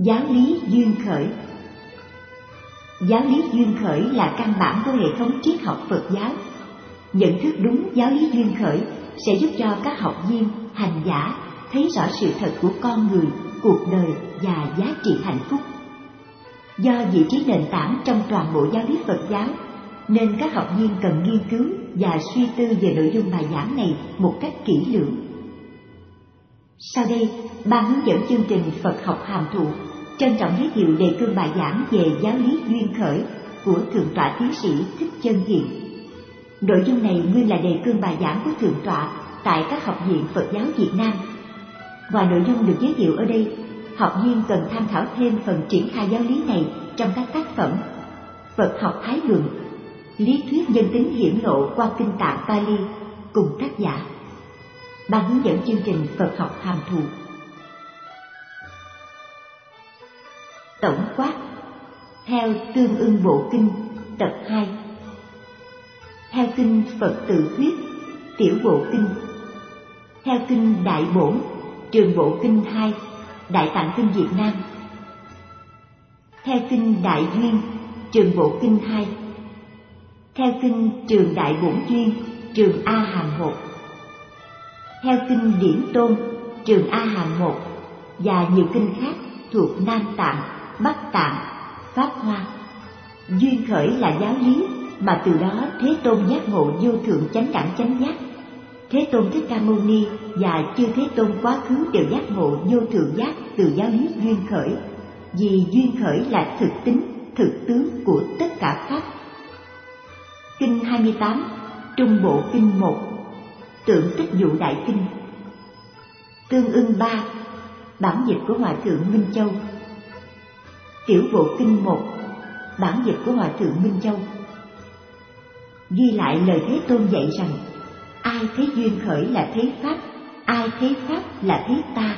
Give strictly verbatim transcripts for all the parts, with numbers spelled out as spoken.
Giáo lý duyên khởi. Giáo lý duyên khởi là căn bản của hệ thống triết học Phật giáo. Nhận thức đúng giáo lý duyên khởi sẽ giúp cho các học viên, hành giả thấy rõ sự thật của con người, cuộc đời và giá trị hạnh phúc. Do vị trí nền tảng trong toàn bộ giáo lý Phật giáo, nên các học viên cần nghiên cứu và suy tư về nội dung bài giảng này một cách kỹ lưỡng. Sau đây, ban hướng dẫn chương trình Phật học hàm thụ trân trọng giới thiệu đề cương bài giảng về giáo lý duyên khởi của Thượng tọa Tiến sĩ Thích Chân Thiện. Nội dung này nguyên là đề cương bài giảng của Thượng tọa tại các học viện Phật giáo Việt Nam. Ngoài nội dung được giới thiệu ở đây, học viên cần tham khảo thêm phần triển khai giáo lý này trong các tác phẩm Phật học Thái Luận, Lý thuyết nhân tính hiển lộ qua kinh tạng Pali cùng tác giả. Ban hướng dẫn chương trình Phật học hàm thụ. Tổng quát theo Tương ưng bộ kinh tập hai. Theo kinh Phật tự thuyết tiểu bộ kinh. Theo kinh Đại Bổn trường bộ kinh hai Đại tạng kinh Việt Nam. Theo kinh Đại Duyên trường bộ kinh hai. Theo kinh Trường Đại Bổn Duyên trường A Hàm một. Theo kinh Điển Tôn trường A Hàm một và nhiều kinh khác thuộc Nam Tạng, Bắc Tạng, Pháp Hoa. Duyên khởi là giáo lý mà từ đó Thế Tôn giác ngộ vô thượng chánh đẳng chánh giác. Thế Tôn Thích Ca Mâu Ni và chư Thế Tôn quá khứ đều giác ngộ vô thượng giác từ giáo lý duyên khởi, vì duyên khởi là thực tính, thực tướng của tất cả pháp. Kinh hai mươi tám, Trung bộ kinh một, Tượng Tích Dụ Đại Kinh. Tương ưng ba, bản dịch của Hòa thượng Minh Châu. Tiểu bộ kinh một, bản dịch của Hòa thượng Minh Châu. Ghi lại lời Thế Tôn dạy rằng ai thấy duyên khởi là thấy pháp, ai thấy pháp là thấy ta.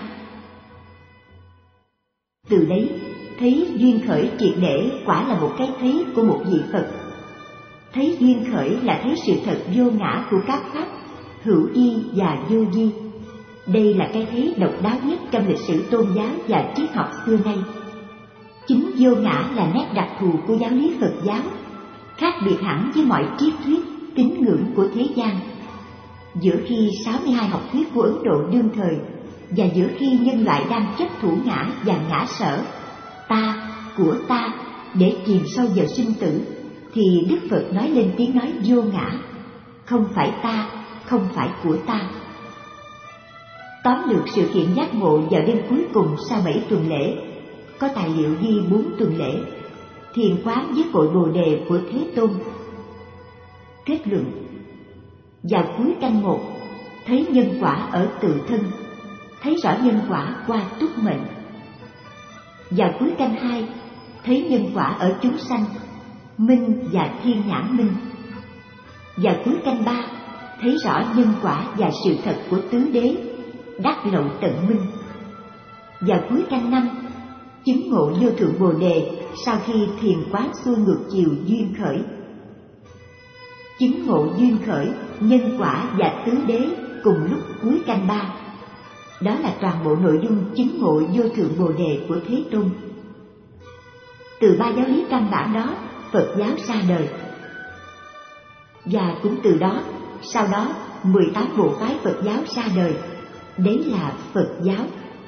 Từ đấy, thấy duyên khởi triệt để quả là một cái thấy của một vị Phật. Thấy duyên khởi là thấy sự thật vô ngã của các pháp, hữu vi và vô vi. Đây là cái thấy độc đáo nhất trong lịch sử tôn giáo và triết học xưa nay. Chính vô ngã là nét đặc thù của giáo lý Phật giáo, khác biệt hẳn với mọi triết thuyết, tín ngưỡng của thế gian. Giữa khi sáu mươi hai học thuyết của Ấn Độ đương thời và giữa khi nhân loại đang chấp thủ ngã và ngã sở, ta, của ta để chìm sâu vào sinh tử, thì Đức Phật nói lên tiếng nói vô ngã, không phải ta, không phải của ta. Tóm lược sự kiện giác ngộ vào đêm cuối cùng sau bảy tuần lễ, có tài liệu ghi bốn tuần lễ, thiền quán với cội Bồ đề của Thế Tôn. Kết luận: vào cuối canh một, thấy nhân quả ở tự thân, thấy rõ nhân quả qua túc mệnh. Vào cuối canh hai, thấy nhân quả ở chúng sanh, minh và thiên nhãn minh. Vào cuối canh ba, thấy rõ nhân quả và sự thật của tứ đế, đắc lậu tận minh. Vào cuối canh năm, chứng ngộ vô thượng Bồ đề sau khi thiền quán xuôi ngược chiều duyên khởi. Chứng ngộ duyên khởi, nhân quả và tứ đế cùng lúc cuối canh ba. Đó là toàn bộ nội dung chứng ngộ vô thượng Bồ đề của Thế Tôn. Từ ba giáo lý căn bản đó, Phật giáo ra đời. Và cũng từ đó, sau đó mười tám bộ phái Phật giáo ra đời. Đấy là Phật giáo.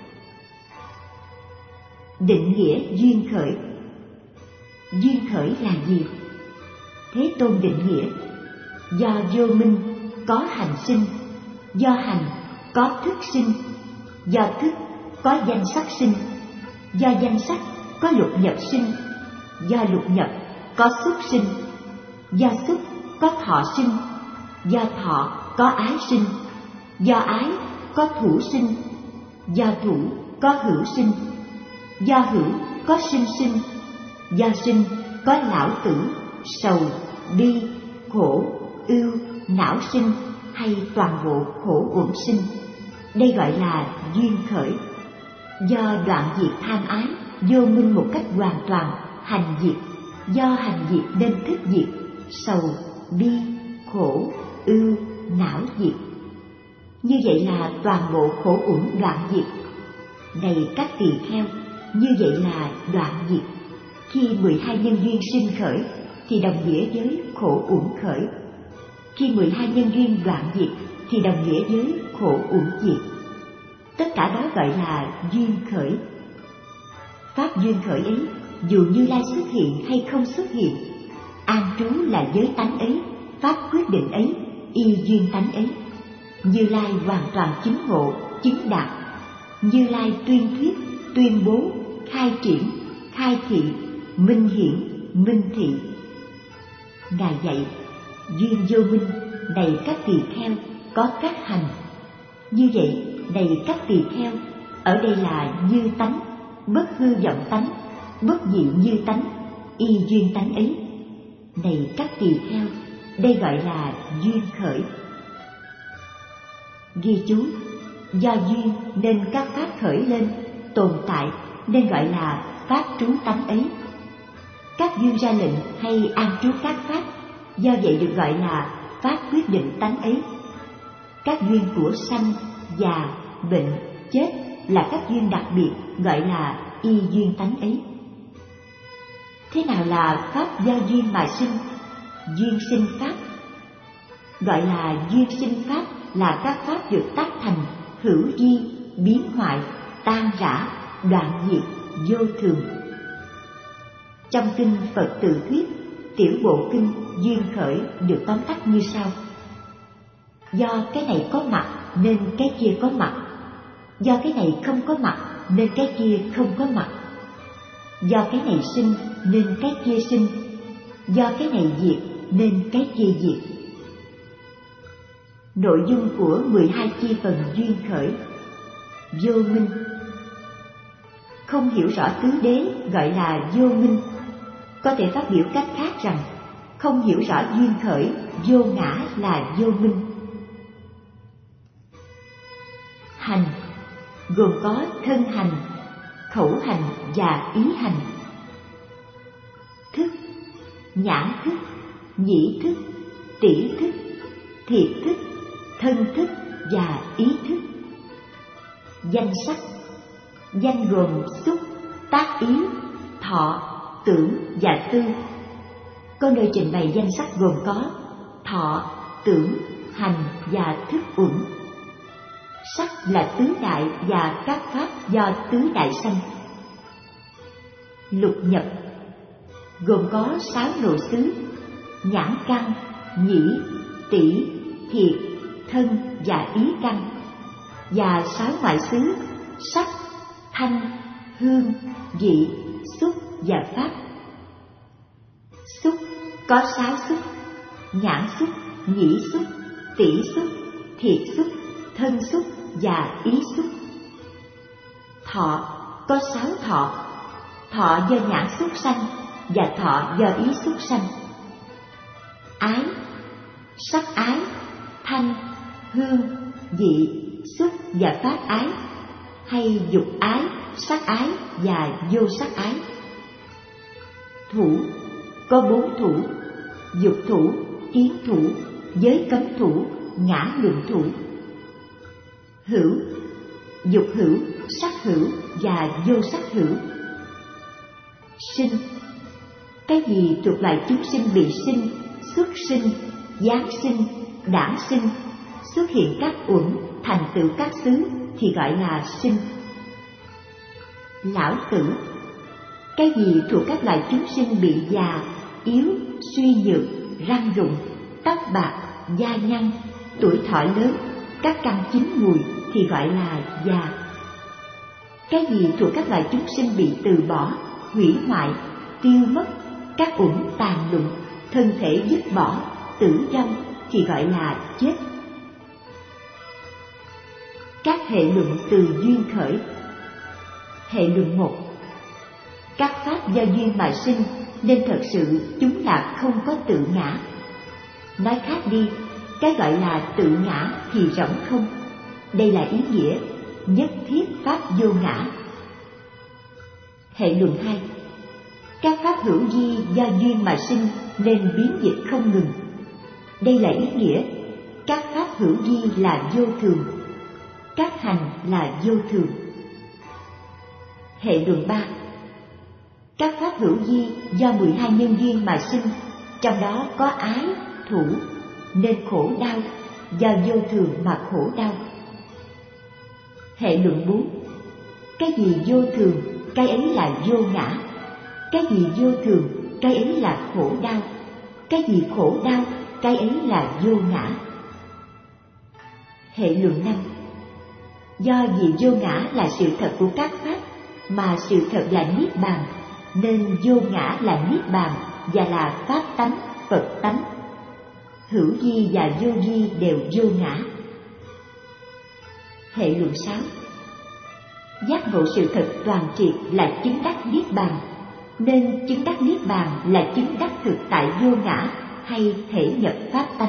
Định nghĩa duyên khởi. Duyên khởi là gì? Thế Tôn định nghĩa: do vô minh có hành sinh, do hành có thức sinh, do thức có danh sắc sinh, do danh sắc có lục nhập sinh, do lục nhập có xúc sinh, do xúc có thọ sinh, do thọ có ái sinh, do ái có thủ sinh, do thủ có hữu sinh, do hữu có sinh sinh, do sinh có lão tử, sầu, bi, khổ, ưu, não sinh hay toàn bộ khổ uẩn sinh. Đây gọi là duyên khởi. Do đoạn diệt tham ái, vô minh một cách hoàn toàn, hành diệt. Do hành diệt nên thức diệt, sầu, bi, khổ, ưu, não diệt. Như vậy là toàn bộ khổ uẩn đoạn diệt. Này các tỳ kheo, như vậy là đoạn diệt. Khi mười hai nhân duyên sinh khởi thì đồng nghĩa với khổ uổng khởi. Khi mười hai nhân duyên đoạn diệt thì đồng nghĩa với khổ uổng diệt. Tất cả đó gọi là duyên khởi. Pháp duyên khởi ấy, dù Như Lai xuất hiện hay không xuất hiện, an trú là giới tánh ấy, pháp quyết định ấy, y duyên tánh ấy. Như Lai hoàn toàn chứng ngộ, chứng đạt. Như Lai tuyên thuyết, tuyên bố, khai triển, khai thị, minh hiển, minh thị. Ngài dạy, duyên vô minh, này các tỳ kheo, có các hành. Như vậy, này các tỳ kheo, ở đây là như tánh, bất hư vọng tánh, bất dị như tánh, y duyên tánh ấy. Này các tỳ kheo, đây gọi là duyên khởi. Ghi chú, do duyên nên các pháp khởi lên, tồn tại nên gọi là pháp trú tánh ấy. Các duyên ra lệnh hay an trú các pháp, do vậy được gọi là pháp quyết định tánh ấy. Các duyên của sanh, già, bệnh, chết là các duyên đặc biệt, gọi là y duyên tánh ấy. Thế nào là pháp do duyên mà sinh? Duyên sinh pháp. Gọi là duyên sinh pháp là các pháp được tác thành, hữu vi, biến hoại, tan rã, đoạn diệt, vô thường. Trong kinh Phật Tự Thuyết, tiểu bộ kinh Duyên Khởi được tóm tắt như sau: do cái này có mặt nên cái kia có mặt, do cái này không có mặt nên cái kia không có mặt, do cái này sinh nên cái kia sinh, do cái này diệt nên cái kia diệt. Nội dung của mười hai chi phần duyên khởi. Vô minh. Không hiểu rõ tứ đế gọi là vô minh. Có thể phát biểu cách khác rằng không hiểu rõ duyên khởi, vô ngã là vô minh. Hành gồm có thân hành, khẩu hành và ý hành. Thức, nhãn thức, nhĩ thức, tỷ thức, thiệt thức, thân thức và ý thức. Danh sắc. Danh gồm xúc, tác ý, thọ, tưởng và tư. Có nơi trình bày danh sắc gồm có thọ, tưởng, hành và thức uẩn. Sắc là tứ đại và các pháp do tứ đại sanh. Lục nhập gồm có sáu nội xứ: nhãn căn, nhĩ, tỷ, thiệt, thân và ý căn, và sáu ngoại xứ: sắc, thanh, hương, vị, xúc và pháp. Xúc có sáu xúc: nhãn xúc, nhĩ xúc, tỷ xúc, thiệt xúc, thân xúc và ý xúc. Thọ có sáu thọ: thọ do nhãn xúc sanh và thọ do ý xúc sanh. Ái, sắc ái, thanh, hương, vị, xúc và pháp ái, hay dục ái, sắc ái và vô sắc ái. Thủ có bốn thủ: dục thủ, kiến thủ, giới cấm thủ, ngã luận thủ. Hữu, dục hữu, sắc hữu và vô sắc hữu. Sinh, cái gì thuộc loại chúng sinh bị sinh, xuất sinh, giáng sinh, đản sinh, xuất hiện các uẩn, thành tựu các xứ thì gọi là sinh. Lão tử, cái gì thuộc các loại chúng sinh bị già, yếu, suy nhược, răng rụng, tóc bạc, da nhăn, tuổi thọ lớn, các căn chín mùi thì gọi là già. Cái gì thuộc các loại chúng sinh bị từ bỏ, hủy hoại, tiêu mất, các uẩn tàn lụng, thân thể dứt bỏ, tử vong thì gọi là chết. Các hệ luận từ duyên khởi. Hệ luận một. Các pháp do duyên mà sinh nên thật sự chúng là không có tự ngã. Nói khác đi, cái gọi là tự ngã thì rỗng không. Đây là ý nghĩa nhất thiết pháp vô ngã. Hệ luận hai. Các pháp hữu vi do duyên mà sinh nên biến dịch không ngừng. Đây là ý nghĩa các pháp hữu vi là vô thường, các hành là vô thường. Hệ luận ba. Các pháp hữu vi do mười hai nhân duyên mà sinh, trong đó có ái, thủ, nên khổ đau, do vô thường mà khổ đau. Hệ luận bốn. Cái gì vô thường, cái ấy là vô ngã. Cái gì vô thường, cái ấy là khổ đau. Cái gì khổ đau, cái ấy là vô ngã. Hệ luận năm. Do vì vô ngã là sự thật của các pháp, mà sự thật là niết bàn, nên vô ngã là niết bàn và là pháp tánh, Phật tánh. Hữu vi và vô vi đều vô ngã. Hệ luận sáu. Giác ngộ sự thật toàn triệt là chứng đắc niết bàn, nên chứng đắc niết bàn là chứng đắc thực tại vô ngã hay thể nhập pháp tánh.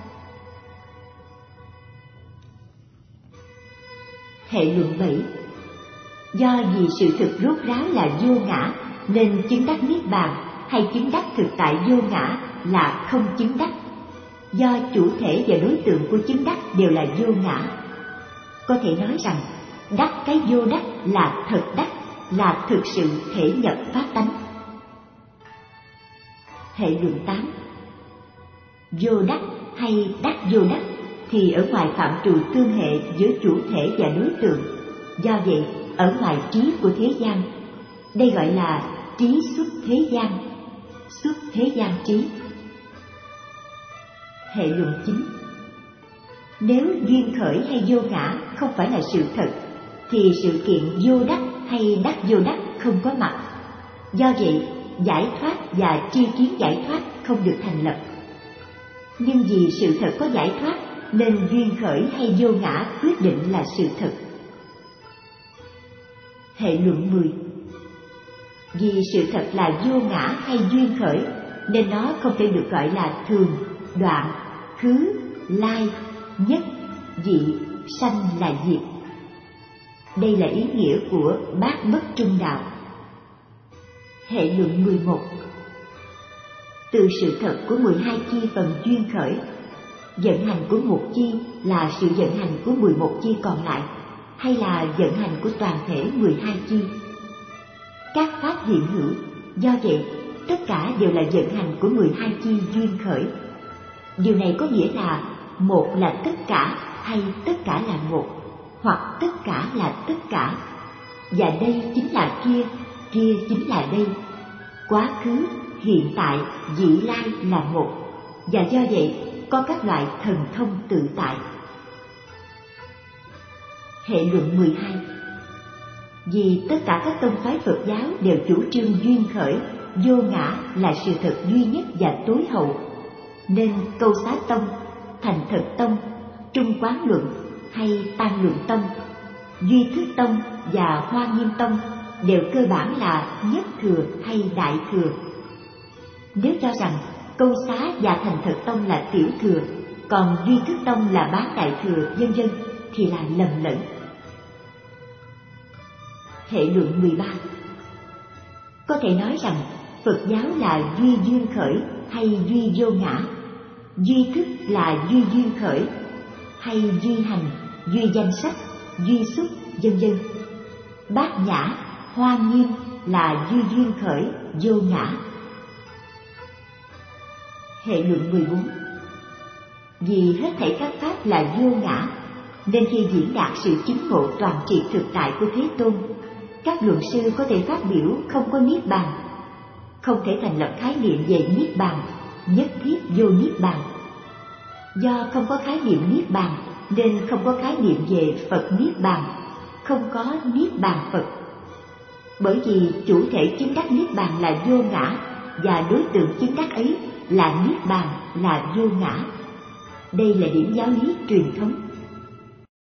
Hệ luận bảy. Do vì sự thực rốt ráo là vô ngã, nên chứng đắc niết bàn hay chứng đắc thực tại vô ngã là không chứng đắc. Do chủ thể và đối tượng của chứng đắc đều là vô ngã, có thể nói rằng đắc cái vô đắc là thật đắc, là thực sự thể nhập pháp tánh. Hệ luận tám. Vô đắc hay đắc vô đắc thì ở ngoài phạm trù tương hệ giữa chủ thể và đối tượng, do vậy ở ngoài trí của thế gian. Đây gọi là trí xuất thế gian, xuất thế gian trí. Hệ luận chín. Nếu duyên khởi hay vô ngã không phải là sự thật, thì sự kiện vô đắc hay đắc vô đắc không có mặt. Do vậy, giải thoát và tri kiến giải thoát không được thành lập. Nhưng vì sự thật có giải thoát, nên duyên khởi hay vô ngã quyết định là sự thật. Hệ luận mười. Vì sự thật là vô ngã hay duyên khởi, nên nó không thể được gọi là thường, đoạn, khứ, lai, nhất, dị, sanh là diệt. Đây là ý nghĩa của bát bất trung đạo. Hệ luận mười một. Từ sự thật của mười hai chi phần duyên khởi, vận hành của một chi là sự vận hành của mười một chi còn lại, hay là vận hành của toàn thể mười hai chi. Các pháp hiện hữu, do vậy tất cả đều là vận hành của mười hai chi duyên khởi. Điều này có nghĩa là một là tất cả hay tất cả là một, hoặc tất cả là tất cả, và đây chính là kia, kia chính là đây. Quá khứ, hiện tại, vị lai là một, và do vậy có các loại thần thông tự tại. Hệ luận mười hai. Vì tất cả các tông phái Phật giáo đều chủ trương duyên khởi, vô ngã là sự thật duy nhất và tối hậu, nên Câu Xá Tông, Thành Thật Tông, Trung Quán Luận hay Tam Luận Tông, Duy Thức Tông và Hoa Nghiêm Tông đều cơ bản là nhất thừa hay đại thừa. Nếu cho rằng Câu Xá và Thành Thật Tông là tiểu thừa, còn Duy Thức Tông là bán đại thừa, vân vân, thì là lầm lẫn. Hệ luận mười ba. Có thể nói rằng Phật giáo là duy duyên khởi hay duy vô ngã, duy thức là duy duyên khởi, hay duy hành, duy danh sách, duy xuất, vân vân. Bát nhã, Hoa Nghiêm là duy duyên khởi, vô ngã. Hệ luận mười bốn. Vì hết thảy các pháp là vô ngã, nên khi diễn đạt sự chứng ngộ toàn triệt thực tại của Thế Tôn, các luận sư có thể phát biểu không có niết bàn, không thể thành lập khái niệm về niết bàn, nhất thiết vô niết bàn. Do không có khái niệm niết bàn nên không có khái niệm về Phật niết bàn, không có niết bàn Phật. Bởi vì chủ thể chứng đắc niết bàn là vô ngã, và đối tượng chứng đắc ấy là niết bàn, là vô ngã. Đây là điểm giáo lý truyền thống.